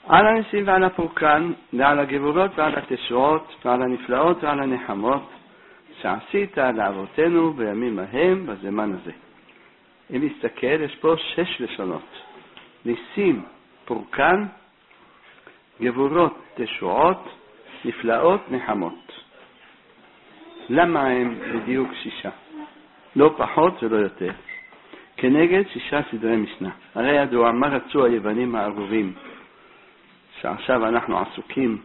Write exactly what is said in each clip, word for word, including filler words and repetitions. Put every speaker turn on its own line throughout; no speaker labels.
על הניסים ועל הפורקן, ועל הגבורות ועל התשועות, ועל הנפלאות ועל הנחמות, שעשית לאבותינו בימים ההם בזמן הזה. אם נסתכל, יש פה שש לשונות. ניסים, פורקן, גבורות, תשועות, נפלאות, נחמות. למה הם בדיוק שישה? לא פחות ולא יותר. כנגד שישה סדרי משנה. הרי ידוע, מה רצו היוונים הארורים? שעכשיו אנחנו עסוקים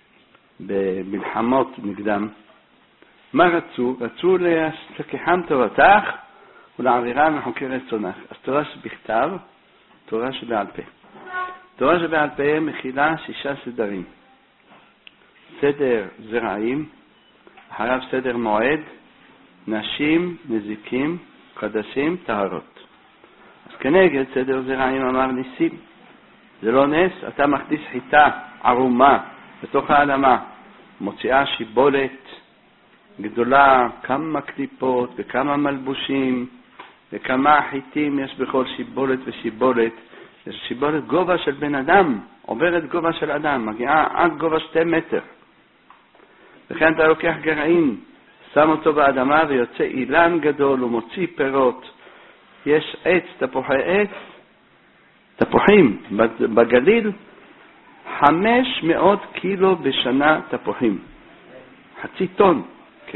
במלחמות נגדם. מה רצו? רצו לקחם תורתך ולעבירם לחוקי רצונך. אז תורה שבכתב, תורה שבעל פה. תורה שבעל פה מכילה שישה סדרים. סדר זרעים, אחריו סדר מועד, נשים, נזיקים, חדשים, טהרות. אז כנגד סדר זרעים אמר ניסים. זה לא נס, אתה מכניס חיטה ערומה בתוך האדמה, מוציאה שיבולת גדולה, כמה קליפות וכמה מלבושים וכמה חיטים יש בכל שיבולת ושיבולת. יש שיבולת גובה של בן אדם, עוברת גובה של אדם, מגיעה עד גובה שתי מטר. וכן אתה לוקח גרעין, שם אותו באדמה ויוצא אילן גדול ומוציא פירות. יש עץ, תפוחי עץ, תפוחים בגליל, חמש מאות קילו בשנה תפוחים. חצי טון, כן.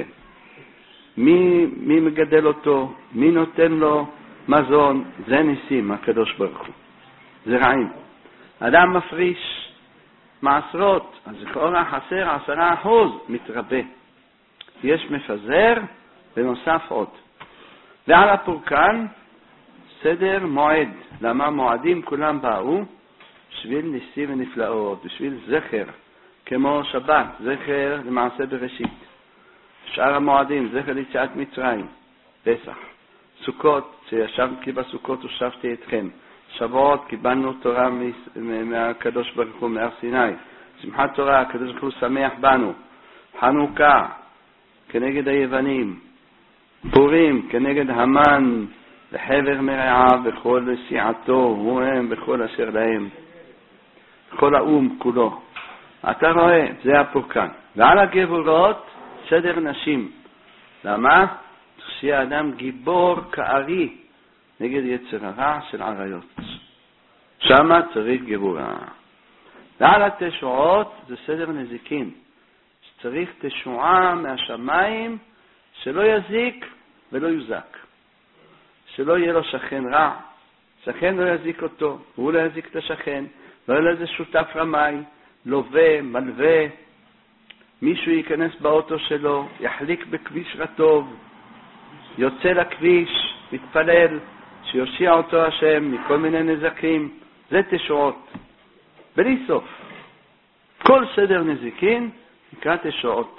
מי, מי מגדל אותו? מי נותן לו מזון? זה ניסים, הקדוש ברוך הוא. זרעים. אדם מפריש מעשרות, אז לכאורה חסר עשרה אחוז, מתרבה. יש מפזר ונוסף עוד. ועל הפורקן, סדר מועד. למה מועדים כולם באו? בשביל ניסים ונפלאות, בשביל זכר, כמו שבת, זכר למעשה בראשית. שאר המועדים, זכר ליציאת מצרים, פסח. סוכות, שישבתי בסוכות ושבתי אתכם. שבועות, קיבלנו תורה מהקדוש ברוך הוא, מהר סיני. שמחת תורה, הקדוש ברוך הוא שמח בנו. חנוכה, כנגד היוונים. פורים, כנגד המן, וחבר מרעיו וכל סיעתו, הוא הם וכל אשר להם. כל האום כולו. אתה רואה, זה הפורקן. ועל הגבורות, סדר נשים. למה? שיהיה אדם גיבור כארי נגד יצר הרע של עריות. שמה צריך גבורה. ועל התשועות זה סדר נזיקין. שצריך תשועה מהשמיים שלא יזיק ולא יוזק. שלא יהיה לו שכן רע. שכן לא יזיק אותו, הוא לא יזיק את השכן. לא יהיה לו איזה שותף רמאי, לווה, מלווה. מישהו ייכנס באוטו שלו, יחליק בכביש רטוב, יוצא לכביש, מתפלל, שיושיע אותו השם מכל מיני נזקים. זה תשועות. בלי סוף. כל סדר נזיקין נקרא תשועות.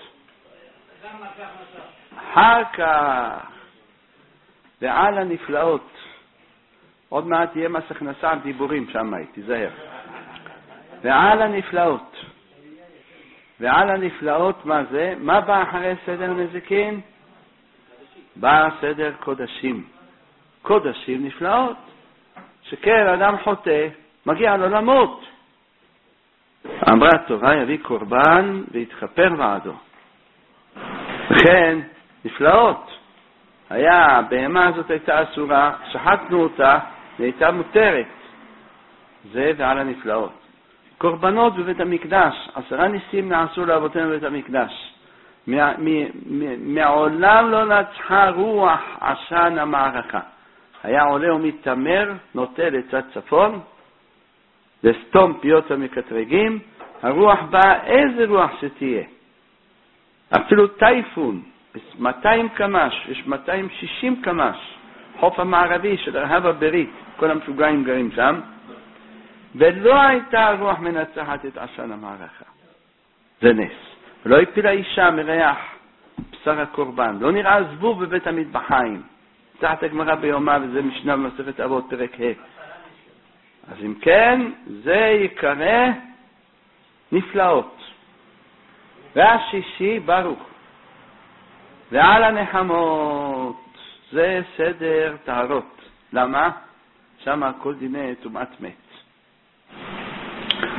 אחר כך, ועל הנפלאות. עוד מעט יהיה מס הכנסה על דיבורים שם, תיזהר. ועל הנפלאות. ועל הנפלאות מה זה? מה בא אחרי סדר נזיקין? בא סדר קודשים. קודשים נפלאות. שכן אדם חוטא, מגיע לו למות. אמרה התורה, יביא קורבן ויתחפר בעדו. וכן, נפלאות. היה, הבהמה הזאת הייתה אסורה, שחטנו אותה, והייתה מותרת. זה ועל הנפלאות. קורבנות בבית המקדש, עשרה ניסים נעשו לאבותינו בבית המקדש. מעולם לא נצחה רוח עשן המערכה. היה עולה ומתמר, נוטה לצד צפון, לסתום פיות המקטרגים, הרוח באה איזה רוח שתהיה. אפילו טייפון, מאתיים קמ"ש, יש מאתיים ושישים קמ"ש, חוף המערבי של רהב הברית, כל המשוגעים גרים שם, ולא הייתה רוח מנצחת את עשן המערכה. זה נס. ולא הפילה אישה מריח בשר הקורבן. לא נראה זבוב בבית המטבחיים. תחת הגמרא ביומה, וזה משנה במסכת אבות פרק ה'. אז אם כן, זה יקרא נפלאות. והשישי ברוך. ועל הנחמות, זה סדר טהרות. למה? שם הכל דיני טומאת מת.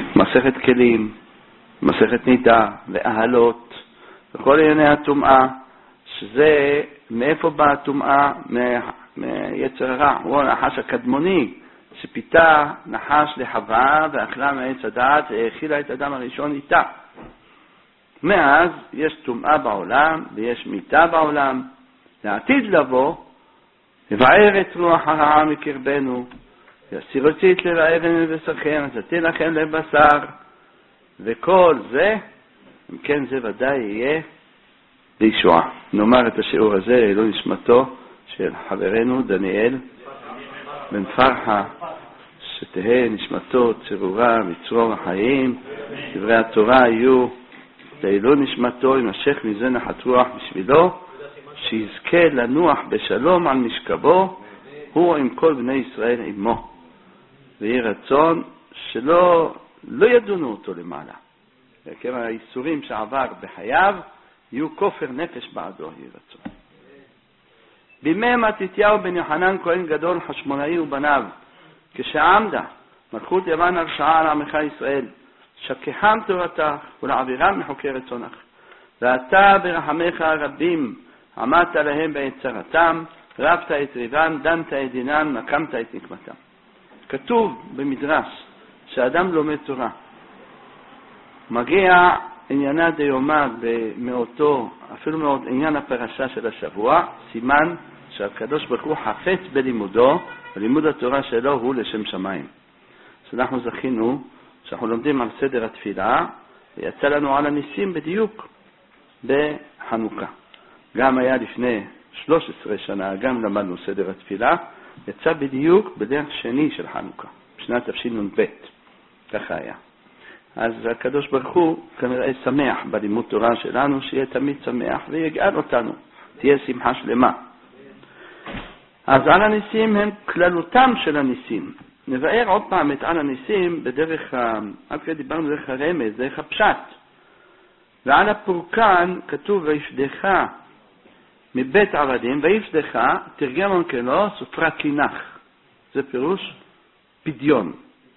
מסכת כלים, מסכת נידה ואהלות, וכל ענייני הטומאה, שזה מאיפה באה הטומאה? מיצר הרע, הוא הנחש הקדמוני, שפיתה נחש לחווה ואכלה מעץ הדעת והאכילה את האדם הראשון איתה. מאז יש טומאה בעולם ויש מיתה בעולם. לעתיד לבוא, לבער את רוח הרעה מקרבנו, יסיר אותי את לב האבן מבשרכם, עשיתי לכם לב בשר, וכל זה, אם כן זה ודאי יהיה לישועה. נאמר את השיעור הזה לעילוי נשמתו של חברנו דניאל בן פרחה, שתהא נשמתו צרורה מצרור החיים, דברי התורה יהיו לעילוי נשמתו, יימשך מזה נחת רוח בשבילו, שיזכה לנוח בשלום על משכבו, הוא עם כל בני ישראל עמו, ויהי רצון שלא לא ידונו אותו למעלה, וכן האיסורים שעבר בחייו יהיו כופר נפש בעדו, יהי רצון. בימי מתתיהו בן יוחנן כהן גדול חשמונאי ובניו, כשעמדה מלכות יוון הרשעה על עמך ישראל, שכחם תורתך ולעבירם מחוקי רצונך, ואתה ברחמך הרבים עמדת להם ביצרתם, רבת את ריבם, דנת את דינם, נקמת את נקמתם. כתוב במדרש שאדם לומד תורה, מגיע עניינה דיומא במאותו, אפילו מאוד עניין הפרשה של השבוע, סימן שהקדוש ברוך הוא חפץ בלימודו, ולימוד התורה שלו הוא לשם שמיים. אז אנחנו זכינו שאנחנו לומדים על סדר התפילה, ויצא לנו על הניסים בדיוק בחנוכה. גם היה לפני שלוש עשרה שנה, גם למדנו סדר התפילה, יצא בדיוק בדרך שני של חנוכה, בשנת תשנ"ב, ככה היה. אז הקדוש ברוך הוא כנראה שמח בלימוד תורה שלנו, שיהיה תמיד שמח ויגאל אותנו, תהיה שמחה שלמה. אז על הניסים הם כללותם של הניסים. נבאר עוד פעם את על הניסים בדרך, עד כדי דיברנו דרך הרמז, דרך הפשט. ועל הפורקן כתוב ויפדך מבית עבדים, ויפדך תרגם אונקלו סופרה קינח, זה פירוש פדיון.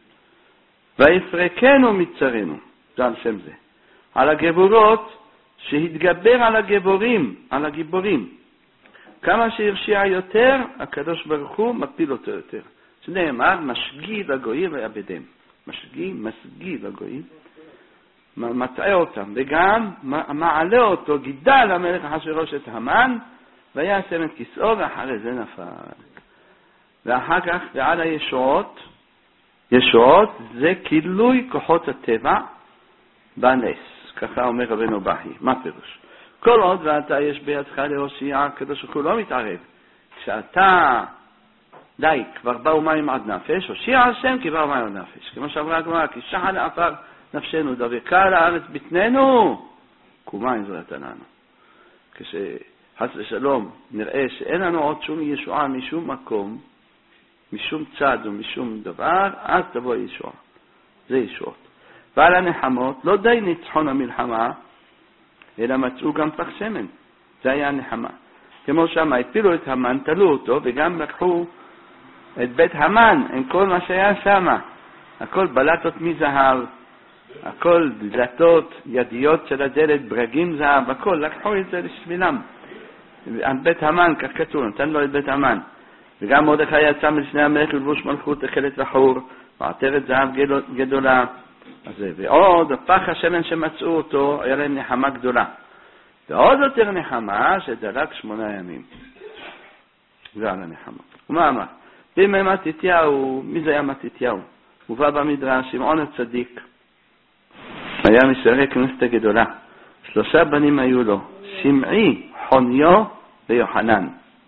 ויפרקנו מצרנו, זה על שם זה, על הגבורות שהתגבר על הגבורים, על הגיבורים. כמה שהרשיע יותר, הקדוש ברוך הוא מפיל אותו יותר. שנאמר, משגיא לגויים ויעבדם. משגיא, מסגיא לגויים, מטעה אותם, וגם מעלה אותו, גידל המלך אחשוורוש את המן, וישם את כיסאו, ואחרי זה נפל. ואחר כך, ועל הישועות, ישועות זה כילוי כוחות הטבע בנס, ככה אומר רבנו בכי. מה פירוש? כל עוד ואתה יש בידך להושיע, הקדוש ברוך הוא לא מתערב. כשאתה, די, כבר באו מים עד נפש, הושיע השם כי באו מים עד נפש. כמו שאמרה הגמרא, כי שחה לעפר נפשנו, דבקה לארץ בטננו, קומה עזרת לנו. כשחס ושלום נראה שאין לנו עוד שום ישועה משום מקום, משום צד ומשום דבר, אז תבוא ישועה. זה ישועות. ועל הנחמות, לא די ניצחון המלחמה, אלא מצאו גם פח שמן. זה היה הנחמה. כמו שם, הפילו את המן, תלו אותו, וגם לקחו את בית המן, עם כל מה שהיה שם. הכל בלטות מזהב, הכל דלתות, ידיות של הדלת, ברגים זהב, הכל, לקחו את זה לשבילם. על בית המן, כך כתוב, נתן לו את בית המן. וגם מרדכי יצא מלפני המלך לבוש מלכות תכלת וחור, ועטרת זהב גדולה. אז זה, ועוד הפח השמן שמצאו אותו, היה להם נחמה גדולה. ועוד יותר נחמה שדלק שמונה ימים. זה על הנחמה. ומה אמר? בימי מתתיהו, מי זה היה מתתיהו? הוא בא במדרש, שמעון הצדיק. היה משרי כנסת הגדולה. שלושה בנים היו לו, שמעי, חוניו ויוחנן.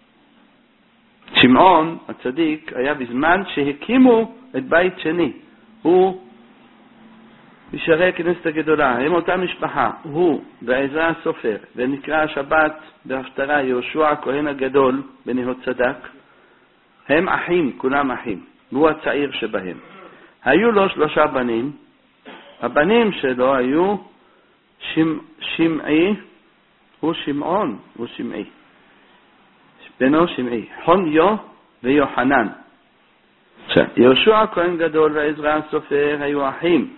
שמעון הצדיק היה בזמן שהקימו את בית שני. הוא משרי כנסת הגדולה, הם אותה משפחה, הוא ועזרא הסופר, ונקרא השבת בהפטרה יהושע הכהן הגדול בנאות צדק. הם אחים, כולם אחים, הוא הצעיר שבהם. היו לו שלושה בנים, הבנים שלו היו שמ, שמעי, הוא שמעון, הוא שמעי. בנו שמעי, חוניו ויוחנן. יהושע הכהן גדול ועזרא הסופר היו אחים,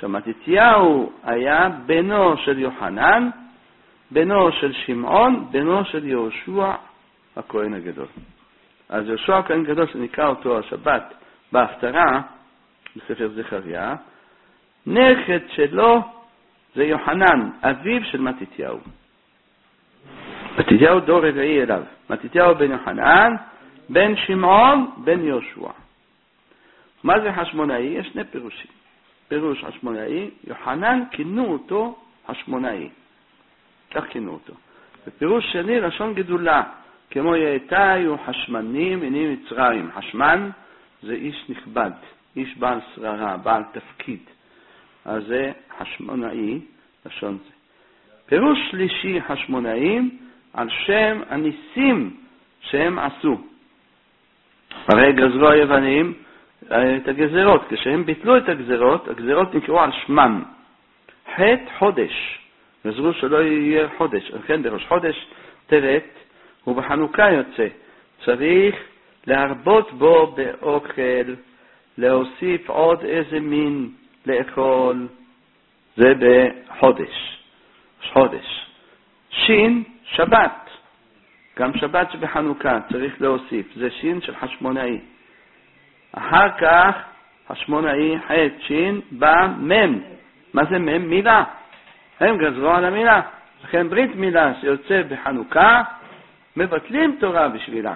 עכשיו, מתתיהו היה בנו של יוחנן, בנו של שמעון, בנו של יהושע הכהן הגדול. אז יהושע הכהן הגדול, שנקרא אותו השבת בהפטרה, בספר זכריה, נכד שלו זה יוחנן, אביו של מתתיהו. מתתיהו דור רביעי אליו. מתתיהו בן יוחנן, בן שמעון, בן יהושע. מה זה חשמונאי? יש שני פירושים. פירוש חשמונאי, יוחנן כינו אותו חשמונאי. כך כינו אותו. בפירוש שני, לשון גדולה, כמו יאתיו חשמנים עיני מצרים. חשמן זה איש נכבד, איש בעל שררה, בעל תפקיד. אז זה חשמונאי, לשון זה. פירוש שלישי חשמונאים, על שם הניסים שהם עשו. הרי גזרו היוונים את הגזרות. כשהם ביטלו את הגזרות, הגזרות נקראו על שמם. חטא חודש. גזרו שלא יהיה חודש. לכן בראש חודש טבת ובחנוכה יוצא. צריך להרבות בו באוכל, להוסיף עוד איזה מין לאכול. זה בחודש. חודש. שין, שבת. גם שבת שבחנוכה צריך להוסיף. זה שין של חשמונאי. אחר כך חשמונאי חטא שין בא מם. מה זה מם? מילה. הם גזרו על המילה. לכן ברית מילה שיוצא בחנוכה, מבטלים תורה בשבילה.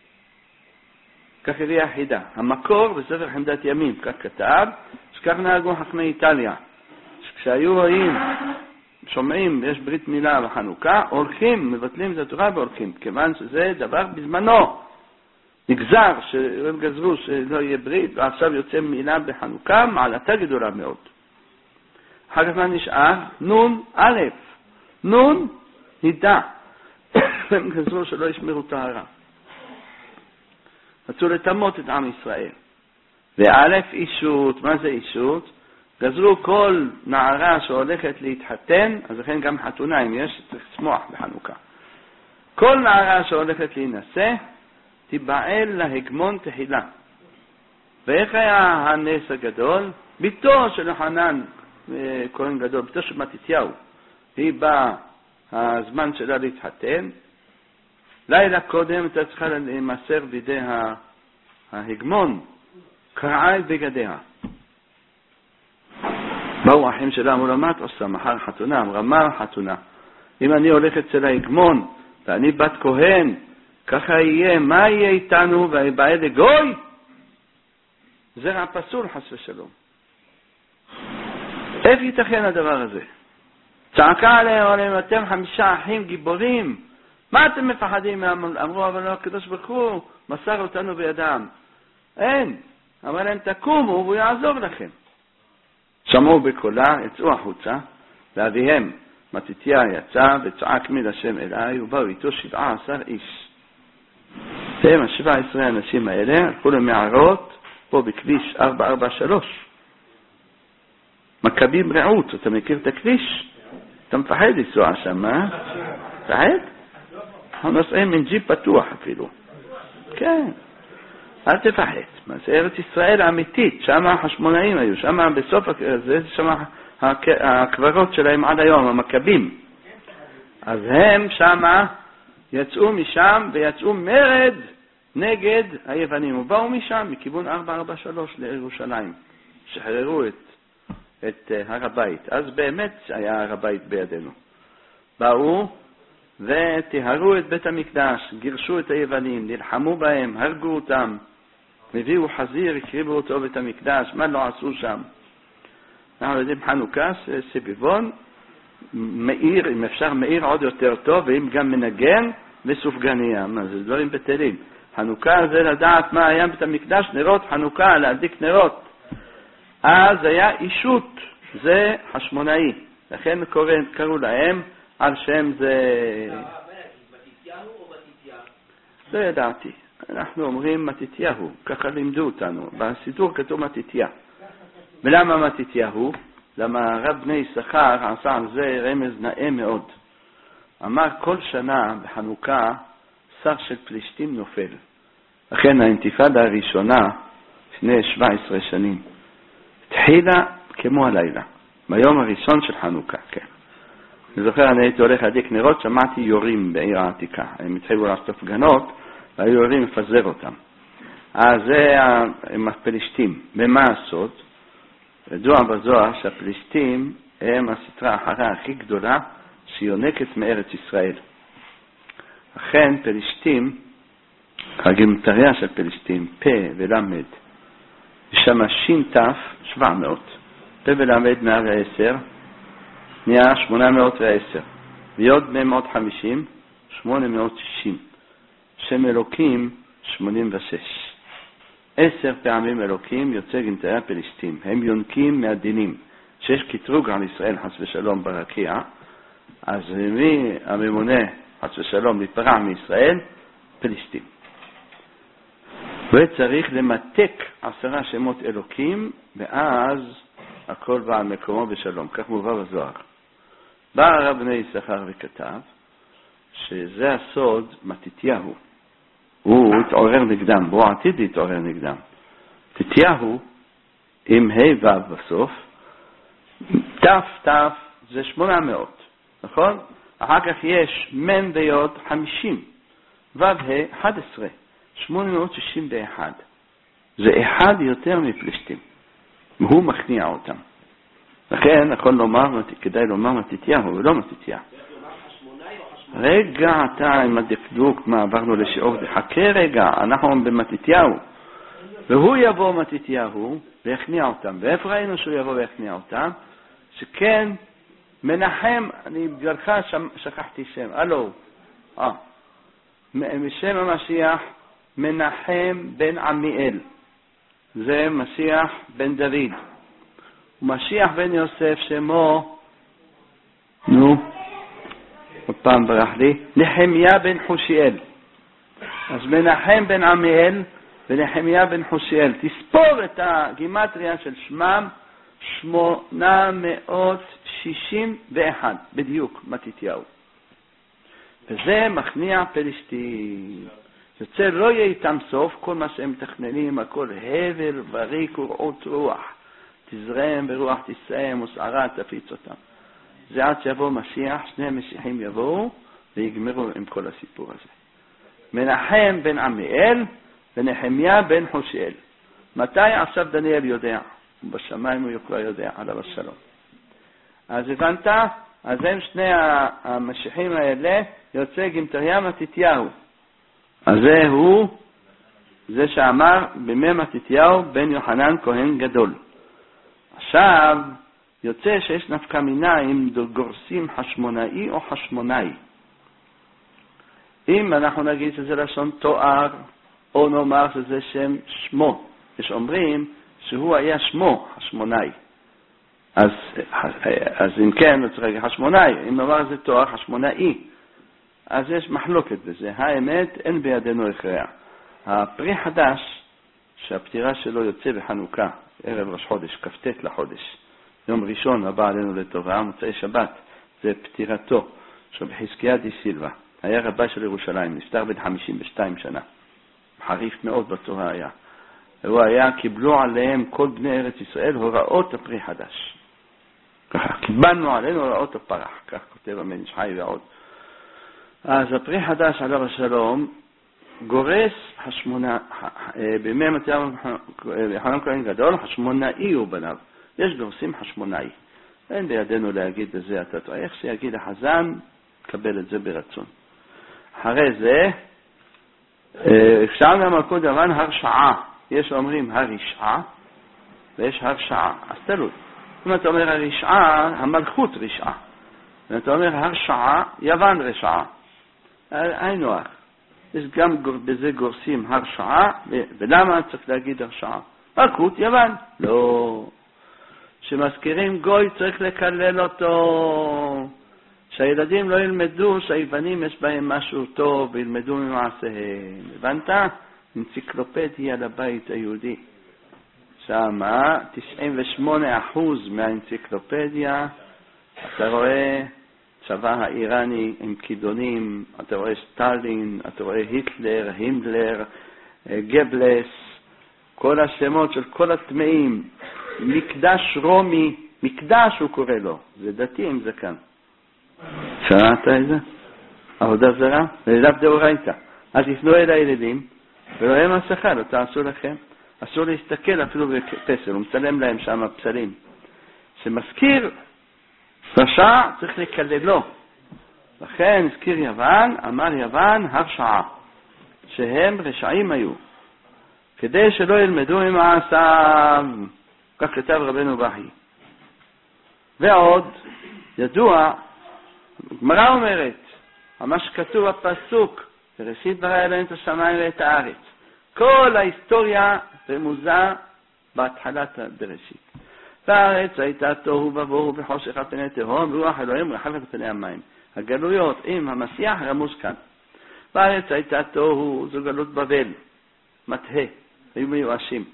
כך הביא החידה. המקור בספר חמדת ימים, כך כתב, שכך נהגו חכמי איטליה. כשהיו רואים, שומעים, יש ברית מילה בחנוכה, הולכים, מבטלים את התורה והולכים, כיוון שזה דבר בזמנו. נגזר שהם גזרו שלא יהיה ברית, ועכשיו יוצא מילה בחנוכה, מעלתה גדולה מאוד. אחר כך מה נשאר? נון א', נון נידה. הם גזרו שלא ישמרו טהרה. רצו לתמות את עם ישראל. וא' אישות, מה זה אישות? גזרו כל נערה שהולכת להתחתן, אז לכן גם חתונה, אם יש, צריך לשמוח בחנוכה. כל נערה שהולכת להינשא, תיבעל להגמון תחילה. ואיך היה הנס הגדול? ביתו של יוחנן, כהן גדול, ביתו של מתתיהו. היא באה, הזמן שלה להתחתן. לילה קודם הייתה צריכה להימסר בידי ההגמון, קרעה את בגדיה. באו האחים שלה, אמרו לה, מה את עושה? מחר חתונה, אמרה, מה חתונה? אם אני הולך אצל ההגמון, ואני בת כהן, ככה יהיה, מה יהיה איתנו? ויבעל לגוי? זה רע פסול, חס ושלום. איך ייתכן הדבר הזה? צעקה עליהם, אתם חמישה אחים גיבורים, מה אתם מפחדים? אמרו, אבל הקדוש ברוך הוא מסר אותנו בידם. אין. אמר להם, תקומו והוא יעזור לכם. שמעו בקולה, יצאו החוצה, ואביהם, מתתיה יצא וצעק מיל השם אליי, ובאו איתו שבעה עשר איש. והם השבע עשרה האנשים האלה, הלכו למערות, פה בכביש ארבע ארבע שלוש. מכבים רעות, אתה מכיר את הכביש? אתה מפחד לנסוע שם, אה? מפחד? אנחנו נוסעים מן ג'יפ פתוח אפילו. כן. אל תפחד. מה זה ארץ ישראל האמיתית, שם החשמונאים היו, שם בסוף, זה שם הקברות שלהם עד היום, המכבים. אז הם שם יצאו משם ויצאו מרד נגד היוונים, ובאו משם מכיוון ארבע ארבע שלוש לירושלים, שחררו את, את הר הבית. אז באמת היה הר הבית בידינו. באו וטהרו את בית המקדש, גירשו את היוונים, נלחמו בהם, הרגו אותם, הביאו חזיר, הקריבו אותו בית המקדש, מה לא עשו שם? אנחנו יודעים חנוכה, סביבון, מאיר, אם אפשר מאיר עוד יותר טוב, ואם גם מנגן וסופגניה, מה זה דברים בטלים. חנוכה זה לדעת מה היה בית המקדש, נרות חנוכה, להדליק נרות. אז היה אישות, זה חשמונאי, לכן קראו להם על שם זה... לא ידעתי. אנחנו אומרים מתתיהו, ככה לימדו אותנו. בסידור כתוב מתתיה. ולמה מתתיהו? למה הרב בני יששכר עשה על זה רמז נאה מאוד. אמר כל שנה בחנוכה שר של פלישתים נופל. לכן האינתיפאדה הראשונה, לפני שבע עשרה שנים, התחילה כמו הלילה. ביום הראשון של חנוכה, כן. אני זוכר, אני הייתי הולך להדליק נרות, שמעתי יורים בעיר העתיקה. הם התחילו לעשות הפגנות, והיו יורים לפזר אותם. אז זה הם הפלישתים. במה הסוד? ידוע בזוהר שהפלישתים הם הסטרה החרה הכי גדולה שיונקת מארץ ישראל. אכן פלישתים, הגימטריה של פלישתים, פה ולמד, ושם שין תף שבע מאות, פה ולמד מאה ועשר, נהיה שמונה מאות ועשר, ויוד מאה מאות חמישים, שמונה מאות שישים, שם אלוקים שמונים ושש. עשר פעמים אלוקים יוצא גימטריה פלישתים, הם יונקים מהדינים, שיש קטרוג על ישראל חס ושלום ברקיע, אז מי הממונה חס ושלום להתפרע מישראל? פלישתים. וצריך למתק עשרה שמות אלוקים, ואז הכל בא על מקומו בשלום. כך מובא בזוהר. בא הרב בני יששכר וכתב שזה הסוד מתתיהו. הוא התעורר נגדם, הוא עתיד להתעורר נגדם. תתיהו עם ה' ו' בסוף, תף תף זה שמונה מאות, נכון? אחר כך יש מן ויוד חמישים, ו' ה' אחד עשרה, שמונה מאות שישים ואחת. זה אחד יותר מפלישתים, והוא מכניע אותם. לכן יכול לומר, כדאי לומר מתתיהו ולא מתתיה. רגע, אתה עם הדקדוק, מה עברנו לשיעור, חכה רגע, אנחנו במתתיהו. והוא יבוא מתתיהו ויכניע אותם. ואיפה ראינו שהוא יבוא ויכניע אותם? שכן מנחם, אני בגללך שכחתי שם, אלו, אה, משם המשיח מנחם בן עמיאל, זה משיח בן דוד, ומשיח בן יוסף שמו, נו, עוד פעם ברח לי, נחמיה בן חושיאל. אז מנחם בן עמיאל ונחמיה בן חושיאל, תספור את הגימטריה של שמם, שמונה מאות שישים ואחת, בדיוק, מתתיהו. וזה מכניע פלישתים. יוצא לא יהיה איתם סוף, כל מה שהם מתכננים, הכל הבל וריק ורעות רוח. תזרם ברוח תסיים וסערה תפיץ אותם. זה עד שיבוא משיח, שני משיחים יבואו ויגמרו עם כל הסיפור הזה. מנחם בן עמיאל ונחמיה בן חושיאל. מתי עכשיו דניאל יודע? בשמיים הוא כבר יודע, עליו השלום. אז הבנת? אז הם שני המשיחים האלה יוצא גימטריה מתתיהו. אז זה הוא, זה שאמר בימי מתתיהו בן יוחנן כהן גדול. עכשיו יוצא שיש נפקא מינה אם גורסים חשמונאי או חשמונאי. אם אנחנו נגיד שזה לשון תואר, או נאמר שזה שם שמו, יש אומרים שהוא היה שמו חשמונאי. אז, אז אם כן, הוא צריך להגיד חשמונאי, אם נאמר זה תואר חשמונאי, אז יש מחלוקת בזה. האמת, אין בידינו הכרעה. הפרי חדש, שהפטירה שלו יוצא בחנוכה, ערב ראש חודש, כ"ט לחודש, יום ראשון הבא עלינו לטובה, מוצאי שבת, זה פטירתו של חזקיה די סילבה. היה רבה של ירושלים, נפטר בן חמישים ושתיים שנה. חריף מאוד בתורה היה. הוא היה, קיבלו עליהם כל בני ארץ ישראל הוראות הפרי חדש. ככה, קיבלנו עלינו הוראות הפרח, כך כותב המנש חי ועוד. אז הפרי חדש עליו השלום גורס השמונה, בימי מתתיהו יוחנן כהן גדול, חשמונאי הוא בניו. יש גורסים חשמונאי. אין בידינו להגיד בזה אתה טועה. איך שיגיד החזן, קבל את זה ברצון. אחרי זה, אפשר גם לקרוא דבר הרשעה. יש אומרים הרשעה, ויש הרשעה. אז תלוי. אם אתה אומר הרשעה, המלכות רשעה. אם אתה אומר הרשעה, יוון רשעה. היינו אך. יש גם בזה גורסים הרשעה, ולמה צריך להגיד הרשעה? מלכות יוון. לא. שמזכירים גוי צריך לקלל אותו. שהילדים לא ילמדו שהיוונים יש בהם משהו טוב וילמדו ממעשיהם. הבנת? אנציקלופדיה לבית היהודי. שמה תשעים ושמונה אחוז מהאנציקלופדיה אתה רואה צבא האיראני עם כידונים, אתה רואה סטלין, אתה רואה היטלר, הימלר, גבלס, כל השמות של כל הטמאים, מקדש רומי מקדש הוא קורא לו, זה דתי עם זקן. שמעת את זה? עבודה זרה? זה לאו דאורייתא. אז יפנו אל הילדים, ולא יהיה מסכה, לא תעשו לכם. אסור להסתכל אפילו בפסל, הוא מצלם להם שם הפסלים. שמזכיר רשע צריך לקללו. לכן הזכיר יוון, אמר יוון הרשעה, שהם רשעים היו, כדי שלא ילמדו ממעשיו, כך כתב רבנו בכי. ועוד ידוע, גמרא אומרת, מה שכתוב בפסוק, בראשית ברא אלוהים את השמיים ואת הארץ. כל ההיסטוריה רמוזה בהתחלת בראשית. והארץ הייתה תוהו ובוהו בחושך על פני תהום, ורוח אלוהים רחב על פני המים. הגלויות עם המשיח רמוז כאן. והארץ הייתה תוהו, זו גלות בבל, מטה, היו מיואשים.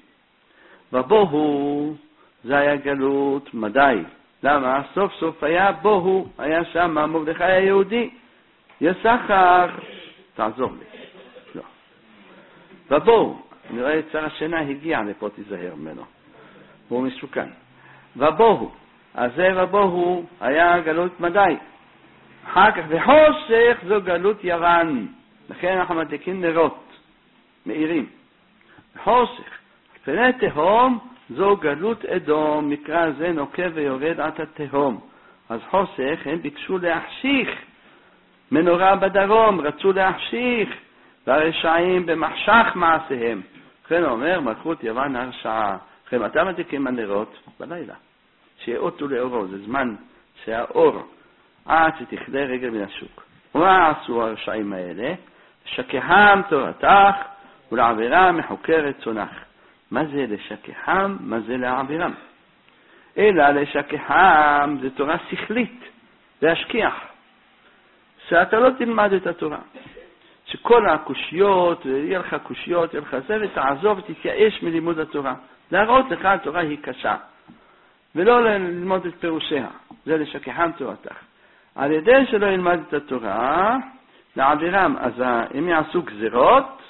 ובוהו, זה היה גלות מדי. למה? סוף סוף היה בוהו, היה שם מרדכי היהודי. יששכר, תעזור לי. לא. ובוהו, אני רואה את שר השינה הגיע לפה, תיזהר ממנו. הוא מסוכן. ובוהו, אז זה ובוהו היה גלות מדי. אחר כך בחושך זו גלות יוון. לכן אנחנו מדליקים נרות, מאירים. בחושך, פני תהום זו גלות אדום, מקרא זה נוקב ויורד עד התהום. אז חושך הם ביקשו להחשיך מנורה בדרום, רצו להחשיך, והרשעים במחשך מעשיהם. לכן אומר מלכות יוון הרשעה. לכן אתה מדליקים הנרות בלילה, שיאותו לאורו, זה זמן שהאור עד שתכלה רגל מן השוק. ומה עשו הרשעים האלה? שקחם תורתך ולעבירם מחוקרת צונך. מה זה לשכחם? מה זה לעבירם? אלא לשכחם זה תורה שכלית, להשכיח. שאתה לא תלמד את התורה. שכל הקושיות, יהיה לך קושיות, יהיה לך זה, ותעזוב ותתייאש מלימוד התורה. להראות לך התורה היא קשה. ולא ללמוד את פירושיה. זה לשכחם תורתך. על ידי שלא ילמד את התורה, לעבירם, אז הם יעשו גזירות,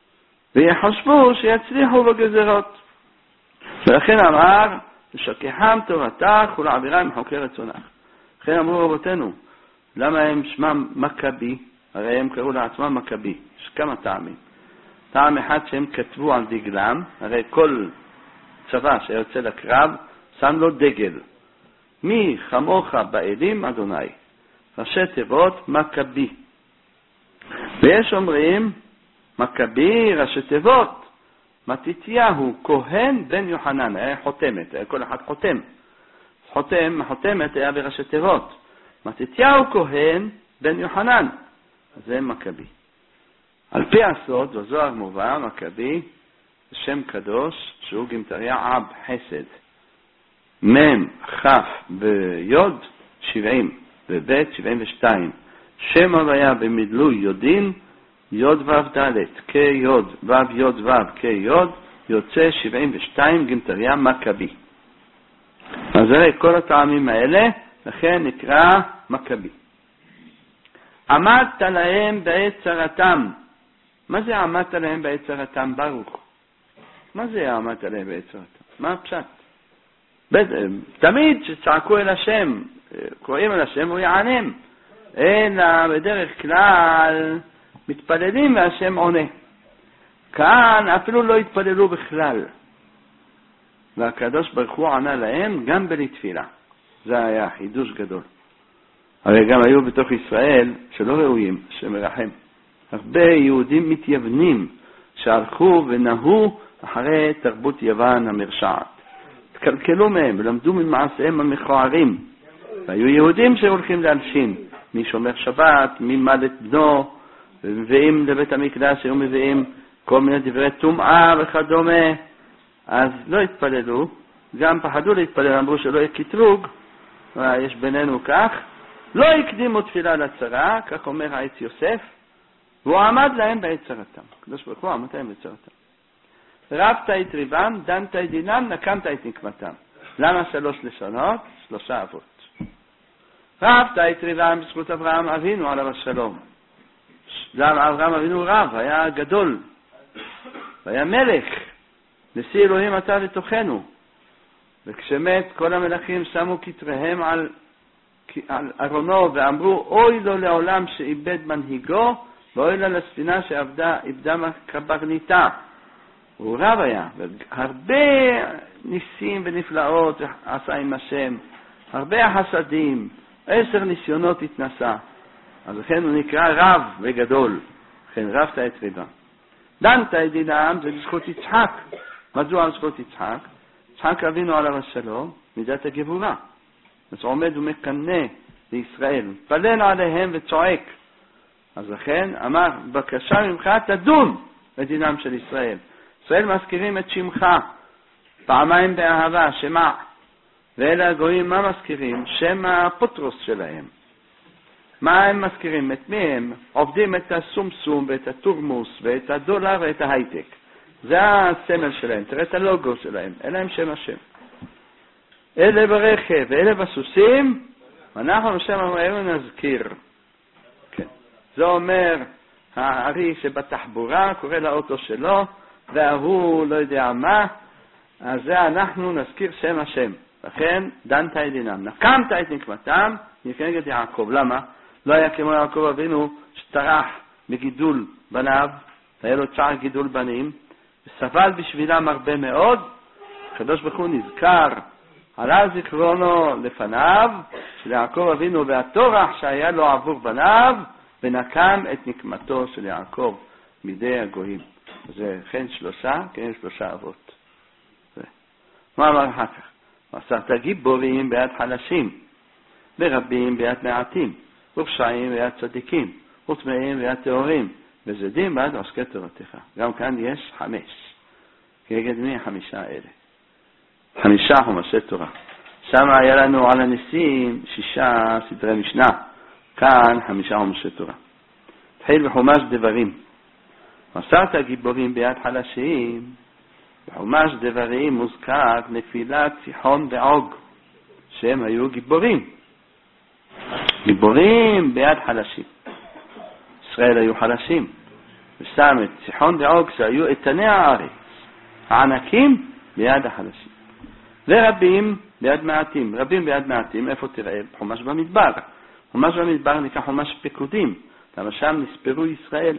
ויחשבו שיצליחו בגזירות. ולכן אמר, לשכחם תורתך ולעבירם מחוקרת צונך. לכן אמרו רבותינו, למה הם שמם מכבי? הרי הם קראו לעצמם מכבי. יש כמה טעמים. טעם אחד שהם כתבו על דגלם, הרי כל צבא שיוצא לקרב, שם לו דגל. מי חמוך באלים אדוני. ראשי תיבות מכבי. ויש אומרים, מכבי ראשי תיבות, מתתיהו כהן בן יוחנן, היה חותמת, היה כל אחד חותם. חותם, חותמת היה בראשי תיבות. מתתיהו כהן בן יוחנן, אז זה מכבי. על פי הסוד, בזוהר מובא, מכבי, שם קדוש, שהוא גמטריה עב חסד. מם, חף ויוד, שבעים, ובית, שבעים ושתיים. שם הוויה במדלוי יודין, יוד וו דלת, כיוד, וו יוד וו, כיוד, יוצא שבעים ושתיים, גמטריה מכבי. אז זה כל הטעמים האלה, לכן נקרא מכבי. עמדת להם בעת צרתם. מה זה עמדת להם בעת צרתם, ברוך? מה זה עמדת להם בעת צרתם? מה הפשט? תמיד שצעקו אל השם, קוראים אל השם, הוא יענם. אלא בדרך כלל מתפללים והשם עונה. כאן אפילו לא התפללו בכלל. והקדוש ברוך הוא ענה להם גם בלי תפילה. זה היה חידוש גדול. הרי גם היו בתוך ישראל שלא ראויים, שמרחם. הרבה יהודים מתייוונים שהלכו ונהו אחרי תרבות יוון המרשעת. התקלקלו מהם ולמדו ממעשיהם המכוערים. והיו יהודים שהולכים להלשין. מי שומר שבת, מי מלט בנו, ומביאים לבית המקדש, היו מביאים כל מיני דברי טומאה וכדומה. אז לא התפללו, גם פחדו להתפלל, אמרו שלא יהיה קטרוג, יש בינינו כך, לא הקדימו תפילה לצרה, כך אומר העץ יוסף, והוא עמד להם בעת צרתם. קדוש ברוך הוא עמד להם בעת צרתם. רבת את ריבם, דנת את דינם, נקמת את נקמתם. למה שלוש לשונות? שלושה אבות. רבת את ריבם בזכות אברהם אבינו עליו השלום. למה אברהם אבינו רב, היה גדול, היה מלך, נשיא אלוהים אתה לתוכנו. וכשמת כל המלכים שמו כתריהם על, על ארונו ואמרו אוי לו לעולם שאיבד מנהיגו ואוי לה לספינה שאיבדה קברניטה. הוא רב היה, והרבה ניסים ונפלאות עשה עם השם, הרבה חסדים, עשר ניסיונות התנסה. אז לכן הוא נקרא רב וגדול, לכן רבת את ריבה. דנת את דינם זה לזכות יצחק. מדוע לזכות יצחק? יצחק אבינו עליו השלום, מידת הגבורה. אז עומד ומקנא לישראל, פלל עליהם וצועק. אז לכן אמר, בקשה ממך תדון את דינם של ישראל. ישראל מזכירים את שמך, פעמיים באהבה, שמע. ואלה הגויים מה מזכירים? שם הפוטרוס שלהם. מה הם מזכירים? את מי הם? עובדים את הסומסום ואת הטורמוס ואת הדולר ואת ההייטק. זה הסמל שלהם, תראה את הלוגו שלהם, אלה הם שם השם. אלה ברכב ואלה בסוסים, ואנחנו בשם אמרנו נזכיר. כן. זה אומר, הארי שבתחבורה קורא לאוטו שלו, והוא לא יודע מה, אז זה אנחנו נזכיר שם השם. לכן דנת את דינם, נקמת את נקמתם, נקנגת יעקב. למה? לא היה כמו יעקב אבינו שטרח בגידול בניו, היה לו צער גידול בנים, וסבל בשבילם הרבה מאוד. הקדוש ברוך הוא נזכר, עלה זיכרונו לפניו, של יעקב אבינו והטורח שהיה לו עבור בניו, ונקם את נקמתו של יעקב מידי הגויים. זה כן שלושה, כן שלושה אבות. זה. מה אמר אחר כך? ועשרת גיבורים ביד חלשים, ורבים ביד מעטים, ורשעים ביד צדיקים, וטמאים ביד טהורים, וזדים ביד עוסקי תורתך. גם כאן יש חמש. כנגד מי חמישה אלה? חמישה חומשי תורה. שם היה לנו על הניסים שישה סדרי משנה. כאן חמישה חומשי תורה. תחיל בחומש דברים. ועשרת גיבורים ביד חלשים, בחומש דברים מוזכר נפילת סיחון ועוג, שהם היו גיבורים. גיבורים ביד חלשים. ישראל היו חלשים. ושם את סיחון ועוג שהיו איתני הארץ. הענקים ביד החלשים. ורבים ביד מעטים. רבים ביד מעטים, איפה תראה? בחומש במדבר. חומש במדבר נקרא חומש פקודים. למה שם נספרו ישראל.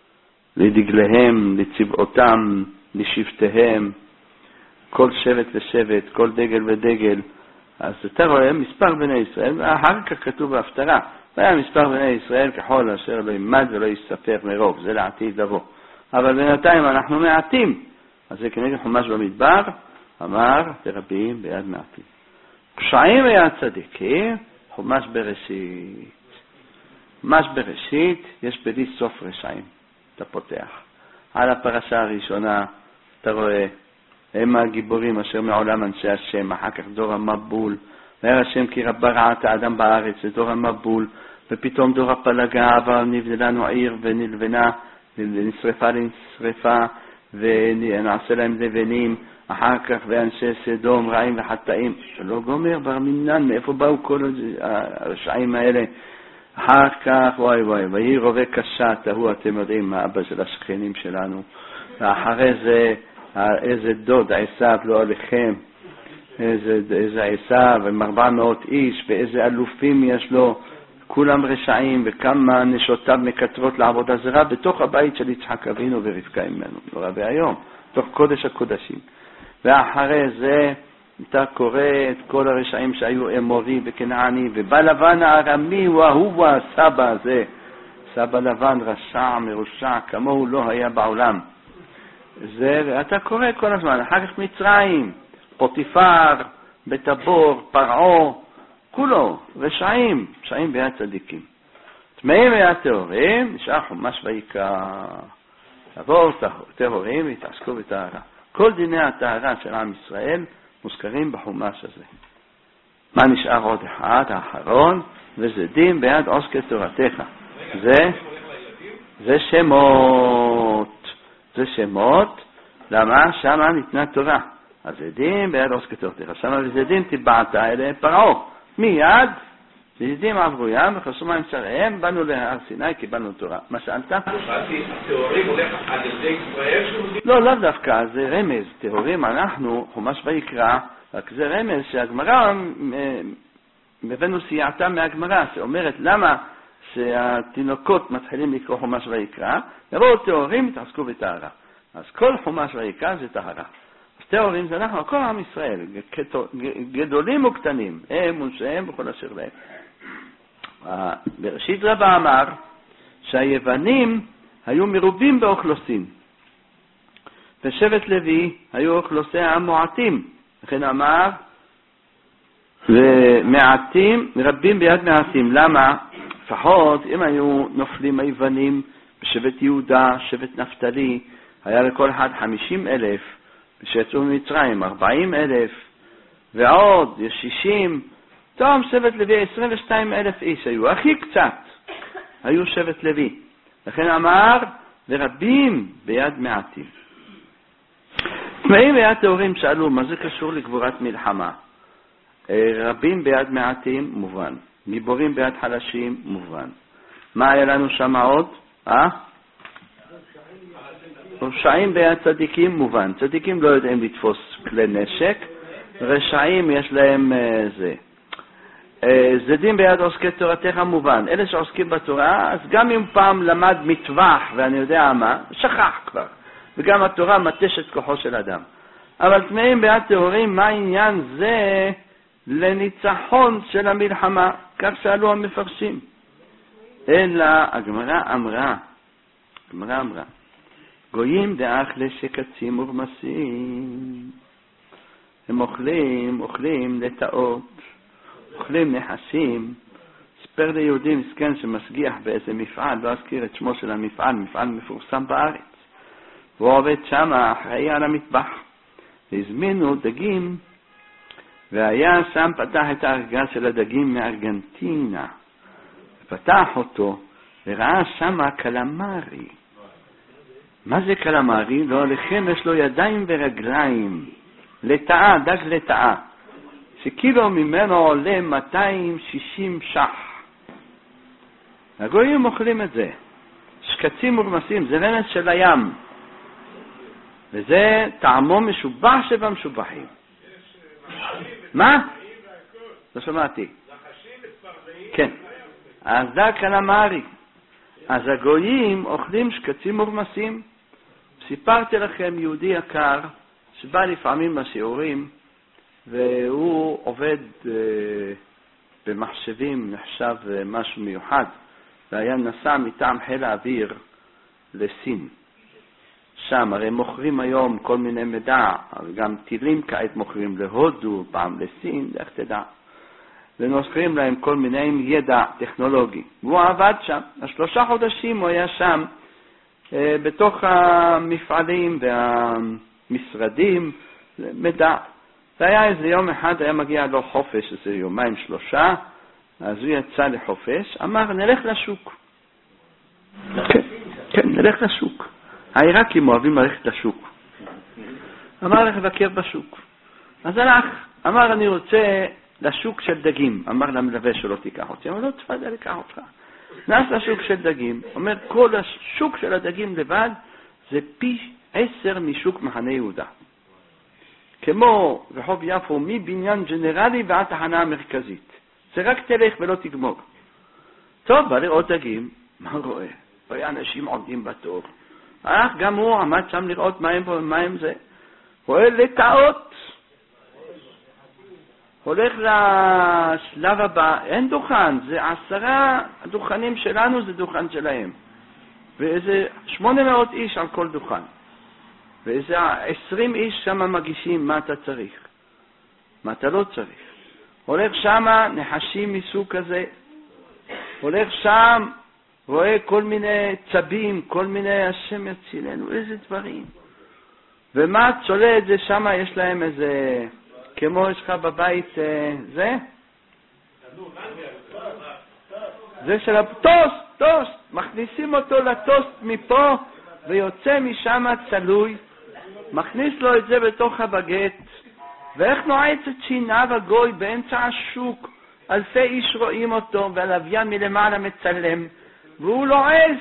לדגליהם, לצבעותם, לשבטיהם, כל שבט ושבט, כל דגל ודגל. אז אתה רואה מספר בני ישראל, ואחר כך כתוב בהפטרה, והיה מספר בני ישראל ככל אשר לא יימד ולא יספר מרוב, זה לעתיד לבוא. אבל בינתיים אנחנו מעטים, אז זה כנגד חומש במדבר, אמר לרבים ביד מעטים. פשעים ביד צדיקים, חומש בראשית. חומש בראשית, יש בלי סוף רשעים. אתה פותח. על הפרשה הראשונה, אתה רואה, הם הגיבורים אשר מעולם אנשי השם, אחר כך דור המבול, ואיר השם כי רבה רעת האדם בארץ, זה דור המבול, ופתאום דור הפלגה, אבל נבנה לנו עיר ונלבנה, נשרפה לנשרפה, ונעשה להם לבנים, אחר כך ואנשי סדום, רעים וחטאים, שלא גומר, בר מינן, מאיפה באו כל הרשעים האלה? אחר כך, וואי וואי, ויהי רובה קשה, תהו, אתם יודעים, האבא של השכנים שלנו, ואחרי זה, איזה דוד, עשיו, לא עליכם, איזה, איזה עשיו, עם ארבע מאות איש, ואיזה אלופים יש לו, כולם רשעים, וכמה נשותיו מקטרות לעבודה זרה, בתוך הבית של יצחק אבינו ורבקה ממנו, נורא והיום, תוך קודש הקודשים. ואחרי זה, אתה קורא את כל הרשעים שהיו אמורי וכנעני, ובא לבן הארמי הוא ההוא הסבא הזה, סבא לבן רשע מרושע, כמוהו לא היה בעולם. זה, ואתה קורא כל הזמן, אחר כך מצרים, פוטיפר, בית הבור, פרעו, כולו, רשעים, רשעים ביד צדיקים. טמאים ביד טהורים, נשאר חומש ויקרא. תבואו טהורים והתעסקו בטהרה. כל דיני הטהרה של עם ישראל מוזכרים בחומש הזה. מה נשאר עוד אחד, האחרון, וזה דין ביד עוסקי תורתך. זה, זה שמות. זה שמות, למה? שמה ניתנה תורה. אז זה דין ביד עוסקי תורתך. שמה וזה דין תיבעת אלה פרעו. מיד ויהודים עברו ים וחסו מים צריהם, באנו להר סיני, קיבלנו תורה. מה שאלת?
התיאורים הולך על ידי ישראל?
לא, לא דווקא, זה רמז. תיאורים אנחנו, חומש ויקרא, רק זה רמז שהגמרא, הבאנו סייעתה מהגמרא, שאומרת למה שהתינוקות מתחילים לקרוא חומש ויקרא, יבואו תיאורים, תעסקו בטהרה. אז כל חומש ויקרא זה טהרה. אז תיאורים זה אנחנו, כל עם ישראל, גדולים וקטנים, הם ונשיהם וכל אשר להם. בראשית רבה אמר שהיוונים היו מרובים באוכלוסין, ושבט לוי היו אוכלוסיה המועטים, לכן אמר ומעטים, מרבים ביד מעטים. למה? לפחות אם היו נופלים היוונים בשבט יהודה, שבט נפתלי, היה לכל אחד חמישים אלף, ושיצאו ממצרים ארבעים אלף, ועוד יש שישים, טוב, שבט לוי עשרים ושתיים אלף איש היו, הכי קצת היו שבט לוי. לכן אמר ורבים ביד מעטים. טמאים ביד תיאורים שאלו מה זה קשור לגבורת מלחמה. רבים ביד מעטים מובן, גיבורים ביד חלשים מובן. מה היה לנו שם עוד? אה? רשעים ביד צדיקים מובן. צדיקים לא יודעים לתפוס כלי נשק, רשעים יש להם זה. זדים ביד עוסקי תורתך מובן. אלה שעוסקים בתורה, אז גם אם פעם למד מטווח ואני יודע מה, שכח כבר. וגם התורה מתשת כוחו של אדם. אבל טמאים ביד תיאורים, מה העניין זה לניצחון של המלחמה? כך שאלו המפרשים. אלא הגמרא אמרה, הגמרא אמרה, גויים דאך לשקצים ורמסים. הם אוכלים, אוכלים לטעות, אוכלים נחשים. ספר ליהודי מסכן שמסגיח באיזה מפעל, לא אזכיר את שמו של המפעל, מפעל מפורסם בארץ. והוא עובד שם אחראי על המטבח. הזמינו דגים, והיה שם פתח את הארגז של הדגים מארגנטינה. פתח אותו וראה שם קלמרי. מה זה קלמרי? לא, לכן יש לו ידיים ורגליים. לטעה, דג לטעה. שקילו ממנו עולה מאתיים ושישים שח. הגויים אוכלים את זה. שקצים ורמסים, זה רמז של הים. וזה טעמו משובח שבמשובחים. מה? לא שמעתי. כן. אז זה קלמרי. אז הגויים אוכלים שקצים ורמסים. סיפרתי לכם יהודי יקר שבא לפעמים בשיעורים והוא עובד אה, במחשבים, נחשב אה, משהו מיוחד, והיה נסע מטעם חיל האוויר לסין. שם הרי מוכרים היום כל מיני מידע, אבל גם טילים כעת מוכרים להודו, פעם לסין, איך תדע. ונוסחים להם כל מיני ידע טכנולוגי. והוא עבד שם, השלושה חודשים הוא היה שם, אה, בתוך המפעלים והמשרדים, מידע. והיה איזה יום אחד, היה מגיע לו חופש, איזה יומיים שלושה, אז הוא יצא לחופש, אמר נלך לשוק. כן, כן, נלך לשוק. העיראקים אוהבים ללכת לשוק. אמר לך לבקר בשוק. אז הלך, אמר אני רוצה לשוק של דגים. אמר למלווה שלא תיקח אותי. אמר לא, תפדל לקח אותך. נס לשוק של דגים. אומר כל השוק של הדגים לבד זה פי עשר משוק מחנה יהודה. כמו רחוב יפו מבניין ג'נרלי ועד תחנה המרכזית. זה רק תלך ולא תגמור. טוב, בא לראות דגים. מה רואה? רואה אנשים עומדים בתור. אך גם הוא עמד שם לראות מה הם, מה הם זה. רואה לטעות. הולך לשלב הבא, אין דוכן, זה עשרה דוכנים שלנו, זה דוכן שלהם. ואיזה שמונה מאות איש על כל דוכן. ואיזה עשרים איש שם מגישים מה אתה צריך. מה אתה לא צריך. הולך שם נחשים מסוג כזה. הולך שם, רואה כל מיני צבים, כל מיני השם יצילנו, איזה דברים. ומה צולה את זה שם, יש להם איזה, כמו יש לך בבית, זה? זה של הטוסט, טוסט. מכניסים אותו לטוסט מפה, ויוצא משם צלוי. מכניס לו את זה בתוך הבגט. ואיך נועץ את שיניו הגוי באמצע השוק, אלפי איש רואים אותו, והלוויין מלמעלה מצלם, והוא לועס.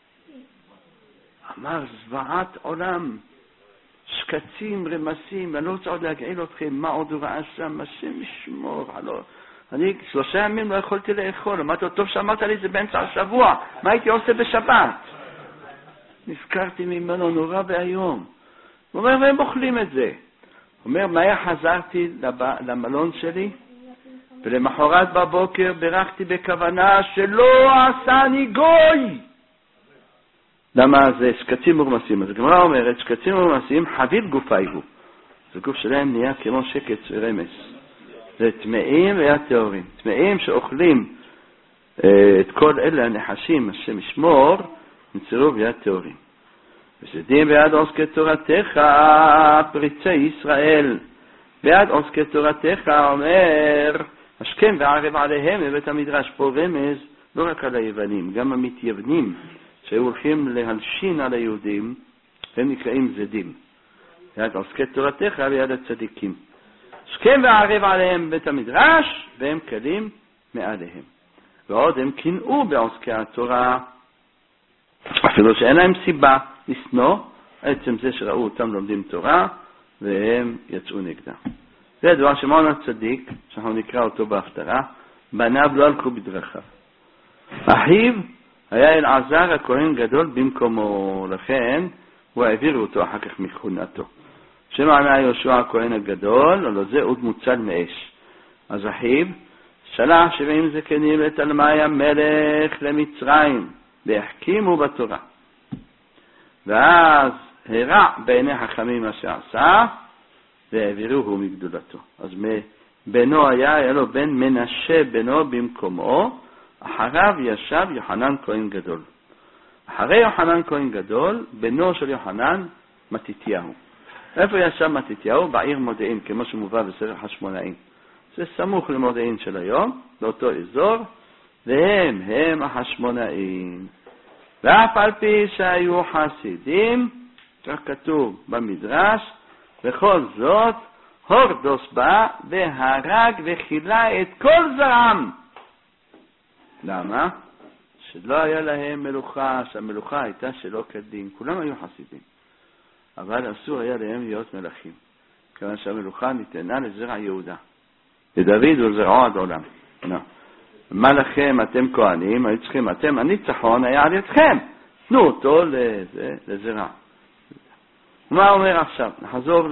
אמר, זוועת עולם, שקצים, רמסים, אני לא רוצה עוד להגעיל אתכם, מה עוד הוא ראה שם, השם ישמור, הלא. אני שלושה ימים לא יכולתי לאכול, אמרתי לו, טוב שאמרת לי, זה באמצע השבוע, מה הייתי עושה בשבת? נזכרתי ממנו נורא והיום. הוא אומר, והם אוכלים את זה. הוא אומר, מהר חזרתי למלון שלי, ולמחרת בבוקר בירכתי בכוונה שלא עשני גוי. למה זה שקצים מורמסים? אז הגמרא אומרת, שקצים מורמסים חביב גופי הוא. זה גוף שלהם נהיה כמו שקץ ורמס. זה טמאים והטהורים. טמאים שאוכלים אה, את כל אלה הנחשים, השם ישמור, נצרו ביד טהורים. ושדים ביד עוסקי תורתך, פריצי ישראל. ביד עוסקי תורתך אומר, השכם וערב עליהם בבית המדרש. פה רמז לא רק על היוונים, גם המתייוונים שהיו הולכים להלשין על היהודים, הם נקראים זדים. ביד עוסקי תורתך ביד הצדיקים. השכם וערב עליהם בבית המדרש, והם קלים מעליהם. ועוד הם קינאו בעוסקי התורה, אפילו שאין להם סיבה לשנוא, עצם זה שראו אותם לומדים תורה, והם יצאו נגדם. זה דבר שמעון הצדיק, שאנחנו נקרא אותו בהפטרה, בניו לא הלכו בדרכיו. אחיו היה אלעזר הכהן גדול במקומו, לכן הוא העביר אותו אחר כך מכהונתו. שמענה יהושע הכהן הגדול, אבל זה עוד מוצל מאש. אז אחיו שלח שבעים זקנים לתלמי המלך למצרים, והחכימו בתורה. ואז הרע בעיני חכמים מה שעשה, והעבירוהו מגדולתו. אז בנו היה, היה לו בן מנשה בנו במקומו, אחריו ישב יוחנן כהן גדול. אחרי יוחנן כהן גדול, בנו של יוחנן מתתיהו. איפה ישב מתתיהו? בעיר מודיעין, כמו שמובא בספר חשמונאים. זה סמוך למודיעין של היום, באותו אזור, והם הם החשמונאים. ואף על פי שהיו חסידים, כך כתוב במדרש, בכל זאת, הורדוס בא והרג וחילה את כל זרעם. למה? שלא היה להם מלוכה, שהמלוכה הייתה שלא כדין. כולם היו חסידים. אבל אסור היה להם להיות מלכים. כיוון שהמלוכה ניתנה לזרע יהודה. לדוד ולזרעו עד עולם. לא. מה לכם אתם כהנים? היו צריכים אתם, הניצחון היה על ידכם. תנו אותו לזה, לזרע. מה אומר עכשיו? נחזור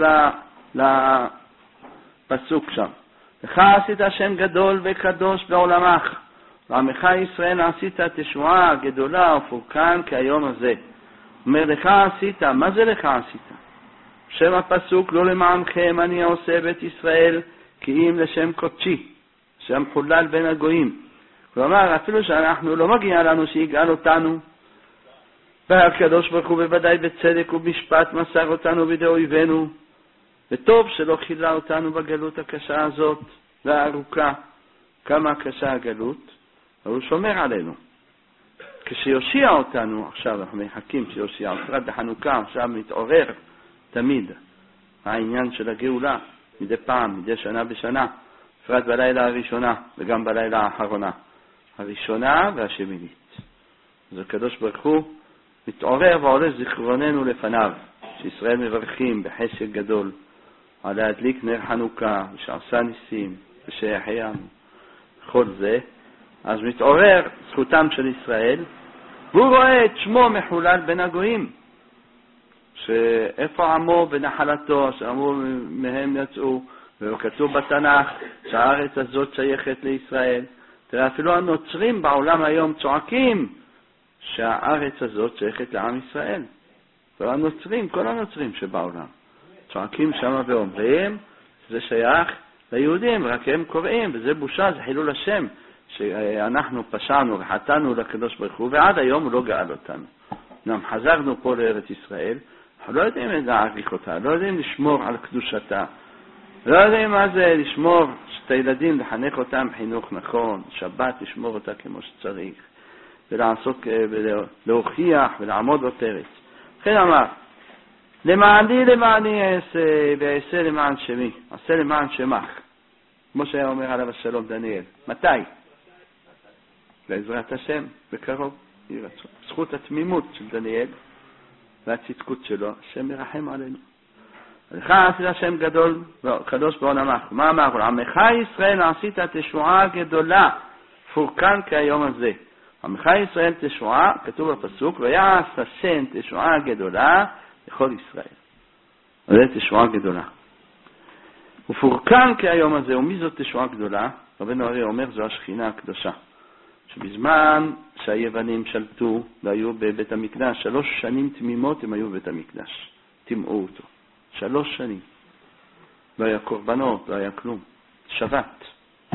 לפסוק שם. לך עשית השם גדול וקדוש בעולמך. ועמך ישראל עשית תשועה גדולה ופורקן כהיום הזה. אומר לך עשית, מה זה לך עשית? שם הפסוק לא למענכם אני עושה בית ישראל כי אם לשם קודשי, שם חולל בין הגויים. כלומר, אפילו שאנחנו לא מגיע לנו שיגאל אותנו, והקדוש ברוך הוא בוודאי בצדק ובמשפט מסר אותנו בידי אויבינו, וטוב שלא חילה אותנו בגלות הקשה הזאת והארוכה. כמה קשה הגלות, אבל הוא שומר עלינו. כשיושיע אותנו, עכשיו אנחנו מחכים שיושיע, בפרט בחנוכה, עכשיו מתעורר תמיד העניין של הגאולה, מדי פעם, מדי שנה בשנה, בפרט בלילה הראשונה וגם בלילה האחרונה, הראשונה והשמינית. אז הקדוש ברוך הוא מתעורר ועולה זיכרוננו לפניו, שישראל מברכים בחסד גדול על להדליק נר חנוכה, ושעשה ניסים, ושהחיינו, כל זה. אז מתעורר זכותם של ישראל, והוא רואה את שמו מחולל בין הגויים, שאיפה עמו ונחלתו, שעמו מהם יצאו, וכתוב בתנ"ך שהארץ הזאת שייכת לישראל. תראה, אפילו הנוצרים בעולם היום צועקים שהארץ הזאת שייכת לעם ישראל. כל הנוצרים, כל הנוצרים שבעולם, צועקים שם ואומרים, זה שייך ליהודים, רק הם קוראים, וזה בושה, זה חילול השם, שאנחנו פשענו וחטאנו לקדוש ברוך הוא, ועד היום הוא לא גאל אותנו. גם חזרנו פה לארץ ישראל, אנחנו לא יודעים להעריך אותה, לא יודעים לשמור על קדושתה, לא יודעים מה זה לשמור את הילדים, לחנך אותם חינוך נכון, שבת לשמור אותה כמו שצריך, ולעשות, ולהוכיח ולעמוד בפרץ. לכן אמר, למעני למעני אעשה, ואעשה למען שמי, עשה למען שמך. כמו שהיה אומר עליו השלום דניאל. מתי? בעזרת השם, בקרוב, יהי רצון. זכות התמימות של דניאל והצדקות שלו, השם ירחם עלינו. לך עשית השם גדול, קדוש בעולמך. מה אמר? עמך ישראל עשית תשועה גדולה, פורקן כהיום הזה. עמך ישראל תשועה, כתוב בפסוק, ויעש השם תשועה גדולה לכל ישראל. זה תשועה גדולה. ופורקן כהיום הזה, ומי זאת תשועה גדולה? רבנו הרי אומר, זו השכינה הקדושה. שבזמן שהיוונים שלטו והיו בבית המקדש, שלוש שנים תמימות הם היו בבית המקדש. תמעו אותו. שלוש שנים. לא היה קורבנות, לא היה כלום. שבת.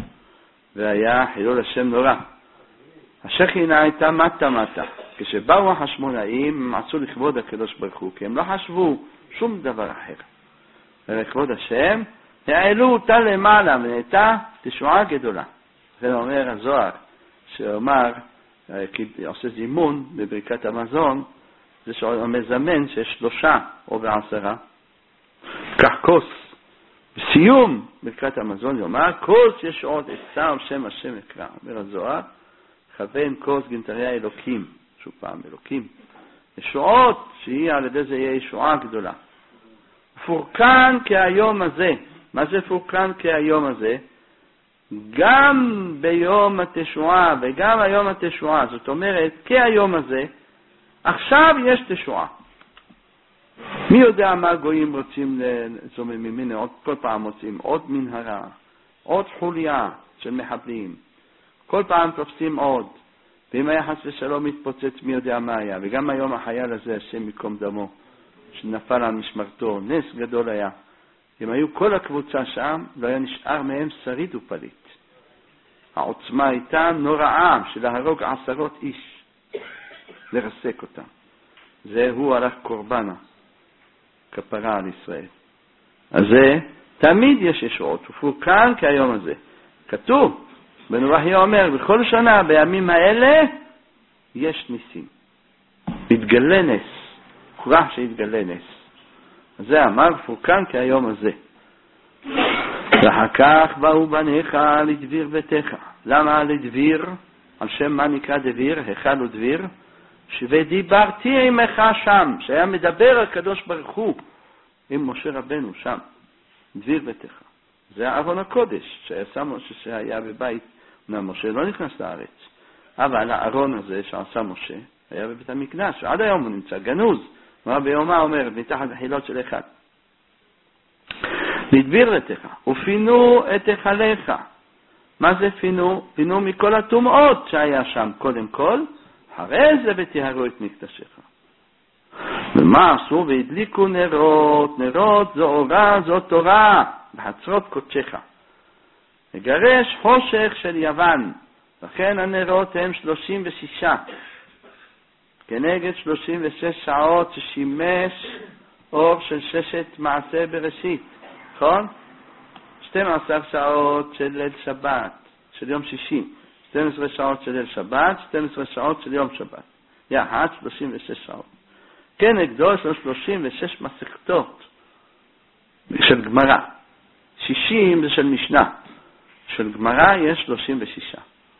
והיה חילול השם נורא. השכינה הייתה מטה מטה. כשבאו החשמונאים הם עשו לכבוד הקדוש ברוך הוא, כי הם לא חשבו שום דבר אחר. ולכבוד השם העלו אותה למעלה ונהייתה תשועה גדולה. זה אומר הזוהר, שאומר, עושה זימון בברכת המזון, זה שמזמן שיש שלושה או בעשרה. כך כוס. בסיום ברכת המזון יאמר, כוס יש עוד עצה ושם השם יקרא. אומר הזוהר, כוון כוס גנטריה אלוקים, שוב פעם אלוקים. ישועות שהיא על ידי זה יהיה ישועה גדולה. פורקן כהיום הזה. מה זה פורקן כהיום הזה? גם ביום התשועה וגם היום התשועה. זאת אומרת, כהיום הזה, עכשיו יש תשועה. מי יודע מה גויים רוצים לזומם ממנו? עוד כל פעם מוצאים עוד מנהרה, עוד חוליה של מחבלים. כל פעם תופסים עוד. ואם היה חס ושלום מתפוצץ, מי יודע מה היה. וגם היום החייל הזה, השם מקום דמו, שנפל על משמרתו, נס גדול היה. אם היו כל הקבוצה שם, לא היה נשאר מהם שריד ופליט. העוצמה הייתה נוראה של להרוג עשרות איש, לרסק אותם. זהו הלך קורבנה, כפרה על ישראל. אז זה, תמיד יש ישועות, ופורקן כהיום הזה. כתוב, בנבחי אומר, בכל שנה, בימים האלה, יש ניסים. מתגלה נס, הוכרח שהתגלה נס. אז זה אמר, פורקן כהיום הזה. ואחר כך באו בניך לדביר ביתך. למה לדביר? על שם מה נקרא דביר? היכל ודביר? שדיברתי עמך שם, שהיה מדבר הקדוש ברוך הוא עם משה רבנו שם. דביר ביתך. זה ארון הקודש שהיה, שהיה בבית. משה לא נכנס לארץ. אבל הארון הזה שעשה משה היה בבית המקדש. ועד היום הוא נמצא גנוז. מה ביומה אומר, מתחת החילות של אחד. לדביר ביתך, ופינו את היכליך. מה זה פינו? פינו מכל הטומאות שהיה שם קודם כל, אחרי זה ותיארו את מקדשך. ומה עשו? והדליקו נרות, נרות זו אורה, זו תורה, בחצרות קודשך. לגרש חושך של יוון, לכן הנרות הם שלושים ושישה. כנגד שלושים ושש שעות ששימש אור של ששת מעשה בראשית. נכון? שתים עשרה שעות של ליל שבת, של יום שישי. שתים עשרה שעות של ליל שבת, שתים עשרה שעות של יום שבת. יחד שלושים ושש שעות. כנגדו יש לו שלושים ושש מסכתות של גמרא. שישים זה של משנה. של גמרא יש שלושים ושש.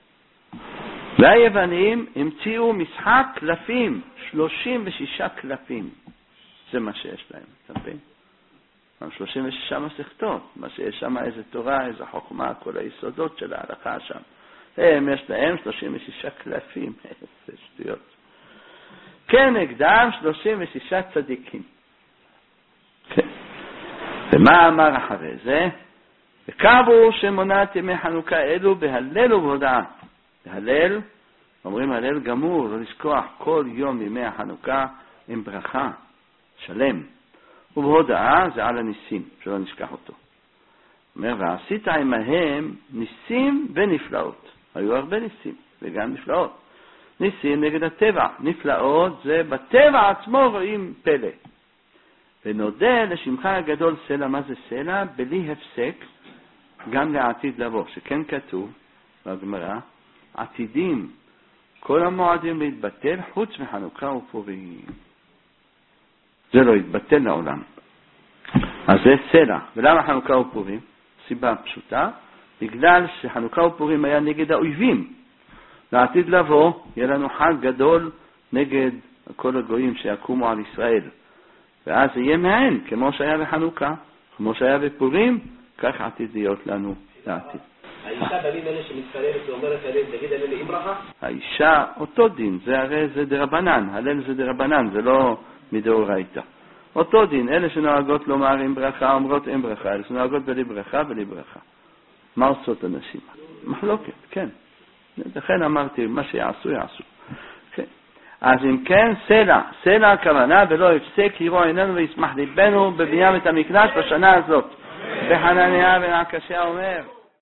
והיוונים המציאו משחק קלפים, שלושים ושש קלפים. זה מה שיש להם, אתה מבין? שלושים ושש מסכתות, מה שיש שם איזה תורה, איזה חוכמה, כל היסודות של ההלכה שם. הם יש להם שלושים ושש קלפים, איזה שטויות. כנגדם שלושים ושש צדיקים. כן. ומה אמר אחרי זה? וקבעו שמונת ימי חנוכה אלו בהלל ובהודעה. בהלל, אומרים הלל גמור, לא לשכוח כל יום ימי החנוכה עם ברכה, שלם. ובהודעה זה על הניסים, שלא נשכח אותו. אומר, ועשית עמהם ניסים ונפלאות. היו הרבה ניסים וגם נפלאות. ניסים נגד הטבע, נפלאות זה בטבע עצמו רואים פלא. ונודה לשמך הגדול סלע. מה זה סלע? בלי הפסק, גם לעתיד לבוא, שכן כתוב בגמרא, עתידים כל המועדים להתבטל חוץ מחנוכה ופורים. זה לא יתבטל לעולם. אז זה סלע. ולמה חנוכה ופורים? סיבה פשוטה, בגלל שחנוכה ופורים היה נגד האויבים. לעתיד לבוא, יהיה לנו חג גדול נגד כל הגויים שיקומו על ישראל. ואז יהיה מעין, כמו שהיה בחנוכה, כמו שהיה בפורים, כך עתיד להיות לנו לעתיד.
האישה בימים אלה שמתפללת ואומרת הלל, תגיד הלל עם ברכה?
האישה, אותו דין, זה הרי זה דרבנן, הלל זה דרבנן, זה לא מדאורייתא. אותו דין, אלה שנוהגות לומר עם ברכה, אומרות עם ברכה, אלה שנוהגות בלי ברכה, בלי ברכה. מה עושות אנשים? מחלוקת, כן. לכן אמרתי, מה שיעשו, יעשו. כן. אז אם כן, סלע, סלע הכוונה, ולא הפסק, יראו עינינו וישמח ליבנו בבניין את המקדש בשנה הזאת. בחנניה בן עקשיא אומר,